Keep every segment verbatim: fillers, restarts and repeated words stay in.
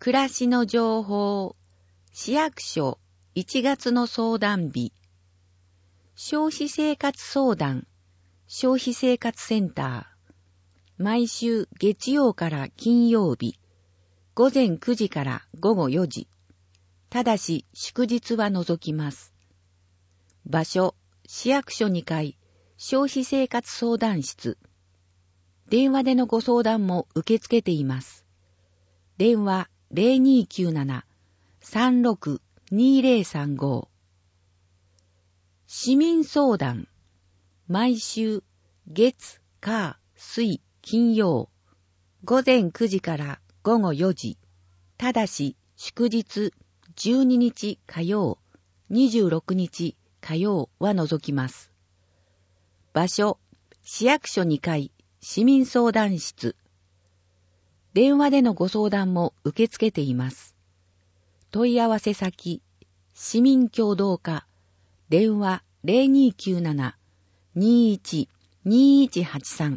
暮らしの情報、市役所いちがつの相談日、消費生活相談、消費生活センター、毎週月曜から金曜日、午前くじから午後よじ、ただし祝日は除きます。場所、市役所にかい、消費生活相談室。電話でのご相談も受け付けています。電話 ゼロにーきゅうなな さんろく にーゼロさんご。市民相談。毎週月、火、水、金曜。午前くじから午後よじ。ただし祝日じゅうににち火曜、にじゅうろくにち火曜は除きます。場所、市役所にかい、市民相談室。電話でのご相談も受け付けています。問い合わせ先、市民協働課、電話 ゼロにーきゅうなな にーいち にーいちはちさん。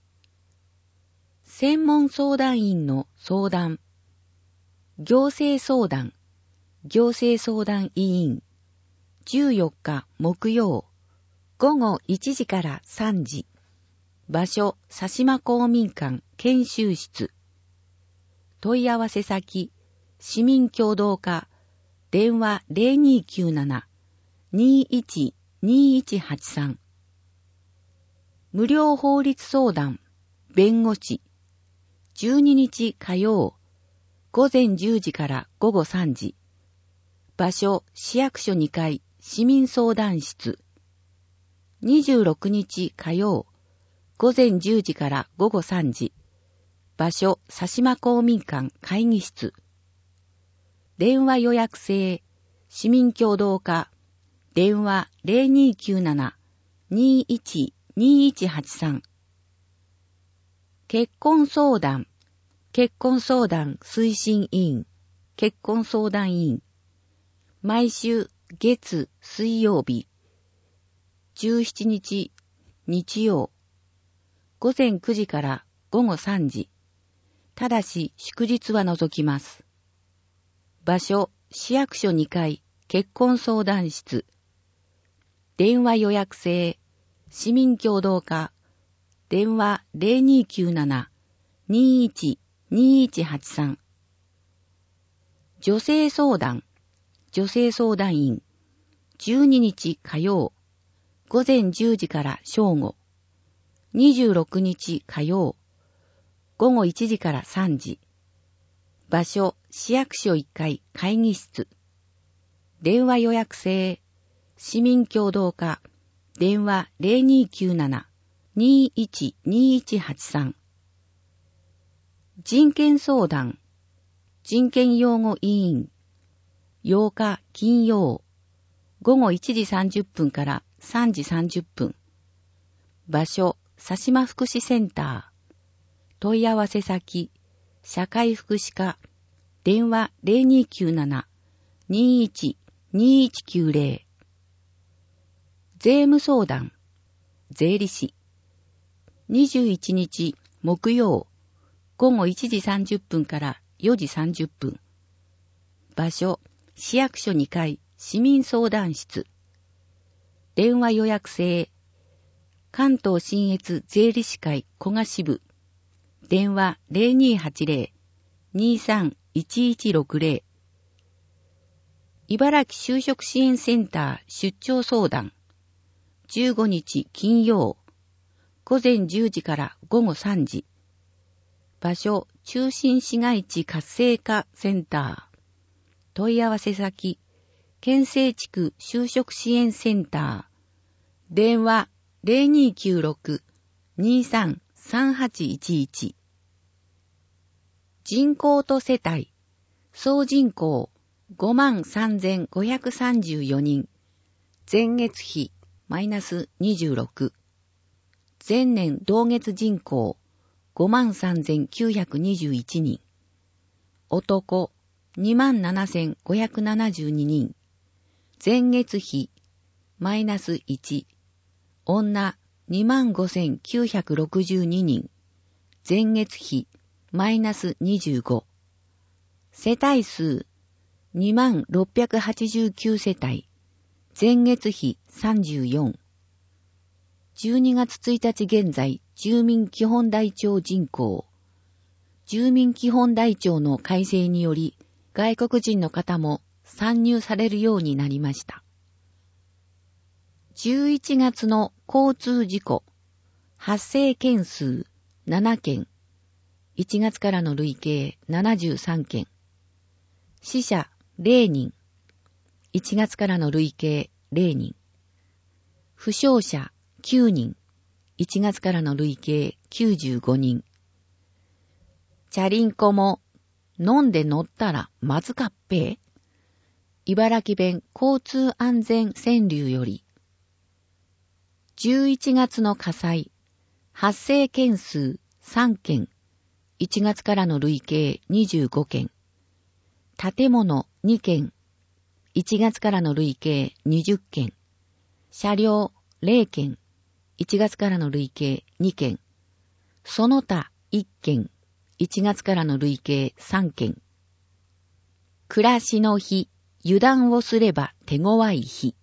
専門相談員の相談。行政相談、行政相談委員。じゅうよっか木曜、午後いちじからさんじ。場所、佐島公民館研修室。問い合わせ先、市民協働課、電話 ゼロにーきゅうなな にーいち にーいちはちさん。無料法律相談、弁護士。じゅうににち火曜、午前じゅうじから午後さんじ。場所、市役所にかい、市民相談室。にじゅうろくにち火曜、午前じゅうじから午後さんじ。場所、佐島公民館会議室。電話予約制、市民協働課、電話 ゼロにーきゅうなな にーいち にーいちはちさん。結婚相談、結婚相談推進委員、結婚相談委員。毎週月、水曜日、じゅうしちにち日曜、午前くじから午後さんじ。ただし祝日は除きます。場所、市役所にかい、結婚相談室。電話予約制、市民協働課、電話 ゼロにーきゅうなな にーいち にーいちはちさん。女性相談、女性相談員。じゅうににち火曜、午前じゅうじから正午。にじゅうろくにち火曜、午後いちじからさんじ。場所、市役所いっかい会議室。電話予約制、市民協働課、電話 ゼロにーきゅうなな にーいち にーいちはちさん。人権相談、人権擁護委員。ようか金曜、午後いちじさんじゅっぷんからさんじさんじゅっぷん。場所、佐島福祉センター。問い合わせ先、社会福祉課、電話 ゼロにーきゅうなな にーいち にーいちきゅうゼロ。税務相談、税理士。にじゅういちにち木曜、午後いちじさんじゅっぷんからよじさんじゅっぷん。場所、市役所にかい、市民相談室。電話予約制、関東信越税理士会古賀支部。電話 ゼロにーはちゼロ にーさんいちいちろくゼロ。茨城就職支援センター出張相談。じゅうごにち金曜、午前じゅうじから午後さんじ。場所、中心市街地活性化センター。問い合わせ先、県西地区就職支援センター。電話 ゼロにーきゅうろく にーさん さんはちいちいち。人口と世帯、総人口 ごまんさんぜんごひゃくさんじゅうよにん。前月比マイナスにじゅうろく。前年同月人口 ごまんさんぜんきゅうひゃくにじゅういちにん。男 にまんななせんごひゃくななじゅうににん。前月比マイナスいち。女 にまんごせんきゅうひゃくろくじゅうににん。前月比マイナスにじゅうご。 世帯数にまんろっぴゃくはちじゅうきゅう世帯、前月比さんじゅうよん。じゅうにがつついたち現在、住民基本台帳人口。住民基本台帳の改正により、外国人の方も参入されるようになりました。じゅういちがつの交通事故、発生件数ななけん、いちがつからの累計ななじゅうさんけん、死者れいにん、いちがつからの累計れいにん、負傷者きゅうにん、いちがつからの累計きゅうじゅうごにん。チャリンコも飲んで乗ったらまずかっぺ。茨城弁交通安全川柳より。じゅういちがつの火災、発生件数さんけん、いちがつからの累計にじゅうごけん、建物にけん、いちがつからの累計にじゅっけん、車両れいけん、いちがつからの累計にけん、その他いっけん、いちがつからの累計さんけん。暮らしの日、油断をすれば手強い日。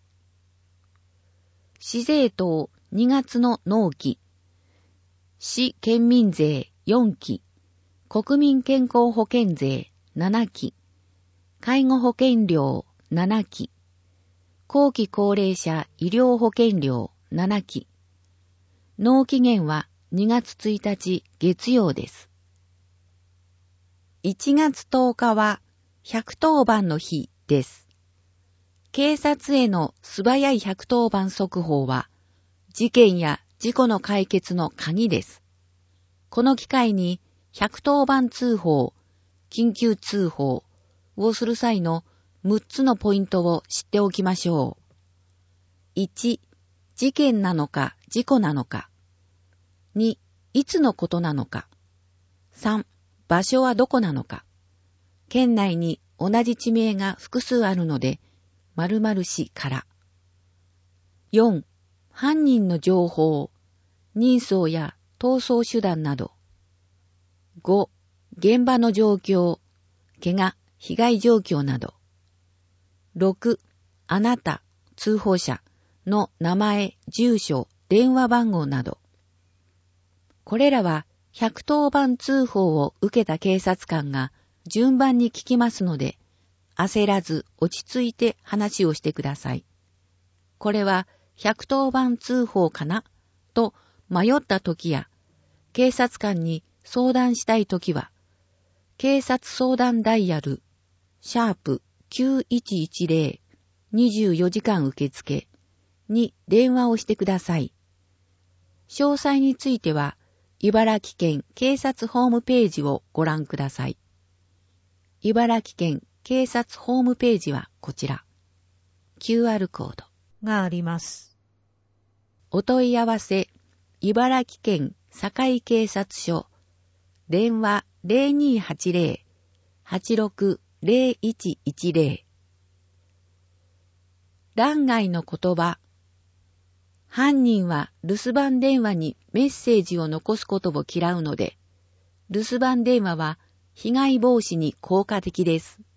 市税等にがつの納期、市県民税よんき、国民健康保険税ななき、介護保険料ななき、後期高齢者医療保険料ななき。納期限はにがつついたち月曜です。いちがつとおかはひゃくとおばんの日です。警察への素早いひゃくとおばん速報は、事件や事故の解決の鍵です。この機会にひゃくとおばん通報、緊急通報をする際のむっつのポイントを知っておきましょう。いち、事件なのか事故なのか。に、いつのことなのか。さん、場所はどこなのか。県内に同じ地名が複数あるので、〇〇市から。よん、犯人の情報、人相や逃走手段など。ご、現場の状況、怪我、被害状況など。ろく、あなた、通報者の名前、住所、電話番号など。これらはひゃくとおばん通報を受けた警察官が順番に聞きますので、焦らず落ち着いて話をしてください。これはひゃくとおばん通報かなと迷った時や、警察官に相談したい時は、警察相談ダイヤル、シャープきゅういちいちゼロ、にじゅうよじかん受付に電話をしてください。詳細については、茨城県警察ホームページをご覧ください。茨城県警察ホームページはこちら。キューアール コードがあります。 お問い合わせ、茨城県堺警察署、電話 ゼロにーはちゼロ はちろくゼロいちいちゼロ。欄外の言葉。犯人は留守番電話にメッセージを残すことを嫌うので、留守番電話は被害防止に効果的です。